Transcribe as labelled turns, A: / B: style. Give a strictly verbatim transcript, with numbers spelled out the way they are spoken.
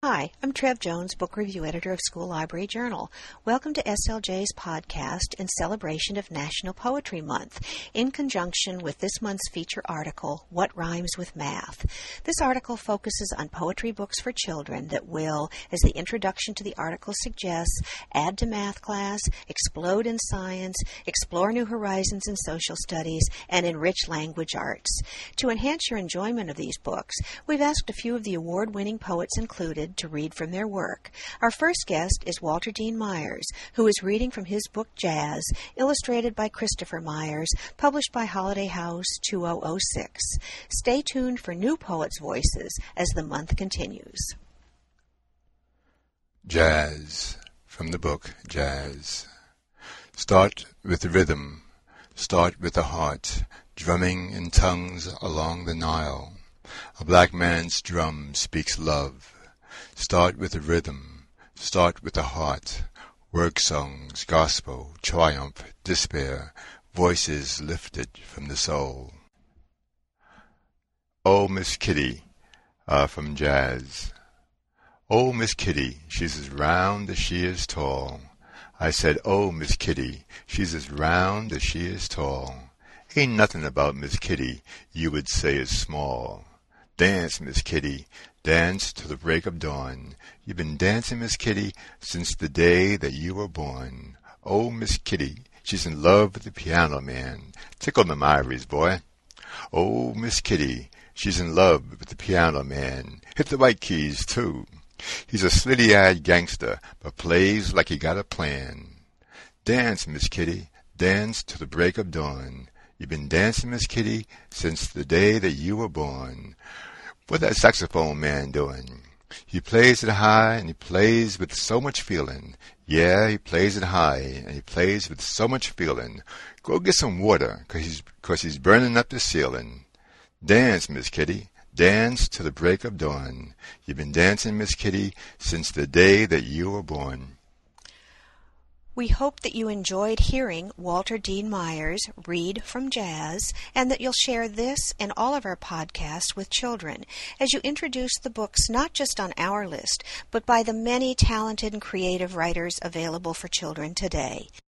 A: Hi, I'm Trev Jones, Book Review Editor of School Library Journal. Welcome to S L J's podcast in celebration of National Poetry Month, in conjunction with this month's feature article, What Rhymes with Math? This article focuses on poetry books for children that will, as the introduction to the article suggests, add to math class, explode in science, explore new horizons in social studies, and enrich language arts. To enhance your enjoyment of these books, we've asked a few of the award-winning poets included to read from their work. Our first guest is Walter Dean Myers, who is reading from his book Jazz, illustrated by Christopher Myers, published by Holiday House two thousand six. Stay tuned for new poets' voices as the month continues.
B: Jazz, from the book Jazz. Start with the rhythm, start with the heart, drumming in tongues along the Nile. A black man's drum speaks love. Start with the rhythm, start with the heart, work songs, gospel, triumph, despair, voices lifted from the soul. Oh, Miss Kitty, uh, from Jazz. Oh, Miss Kitty, she's as round as she is tall. I said, oh, Miss Kitty, she's as round as she is tall. Ain't nothing about Miss Kitty you would say is small. Dance, Miss Kitty, dance till the break of dawn. You've been dancing, Miss Kitty, since the day that you were born. Oh, Miss Kitty, she's in love with the piano man. Tickle them ivories, boy. Oh, Miss Kitty, she's in love with the piano man. Hit the white keys, too. He's a slitty-eyed gangster, but plays like he got a plan. Dance, Miss Kitty, dance till the break of dawn. You've been dancing, Miss Kitty, since the day that you were born. What that saxophone man doing? He plays it high, and he plays with so much feeling. Yeah, he plays it high, and he plays with so much feeling. Go get some water, 'cause he's, 'cause he's burning up the ceiling. Dance, Miss Kitty, dance till the break of dawn. You've been dancing, Miss Kitty, since the day that you were born.
A: We hope that you enjoyed hearing Walter Dean Myers read from Jazz, and that you'll share this and all of our podcasts with children as you introduce the books not just on our list, but by the many talented and creative writers available for children today.